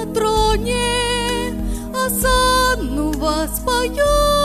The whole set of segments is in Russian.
на троне осанну воспоет.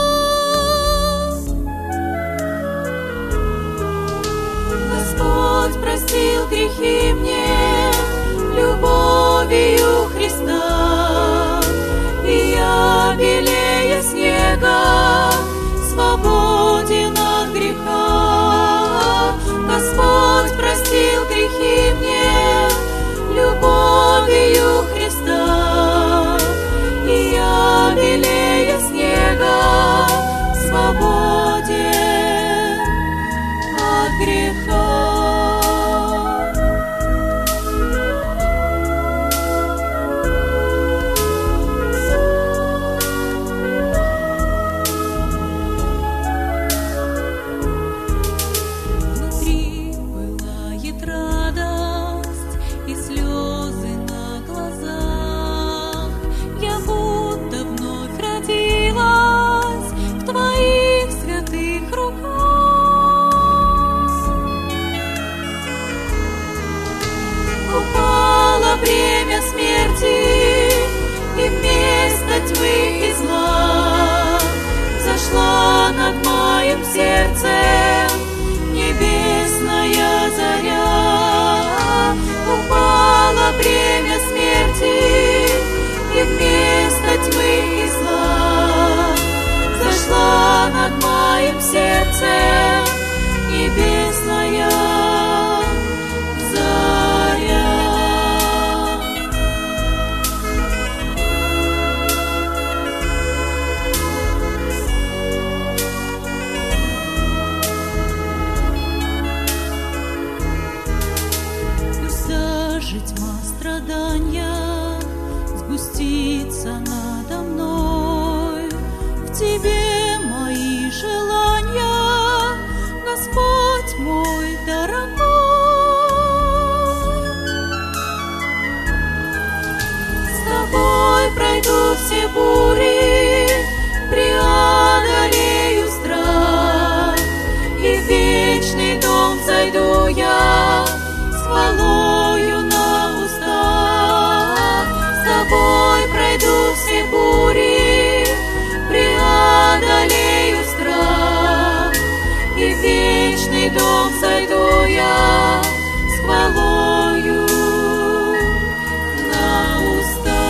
Господь простил грехи мне любовью Христа, и я белее снега свободен от греха. Господь простил грехи мне любовью Христа, и я белее снега свободен от греха. Внутри пылает радость и слезы на глазах. Я будто вновь родилась в Твоих святых руках. Упало бремя смерти, и вместо тьмы и зла зашла над моим сердцем небесная заря. Упало бремя смерти, и вместо тьмы и зла зашла над моим сердцем небесная заря. Пусть даже тьма страдания сгустится надо мной, в Тебе мои желания, Господь мой дорогой. С Тобой пройду все бури, преодолею страх, и в вечный дом зайду я с хвалою на устах. С Тобой пройду все бури, преодолею страх, и в вечный дом зайду я с хвалою на устах.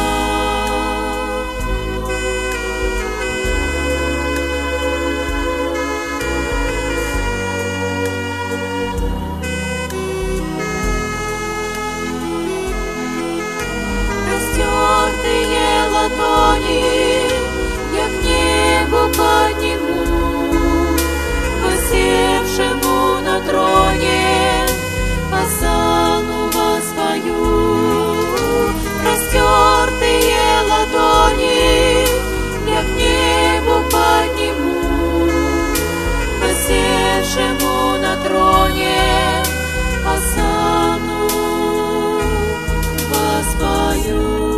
Простертые ладони я к небу подниму, воссевшему на троне осанну воспою. Простертые ладони я к небу подниму, воссевшему на троне осанну воспою.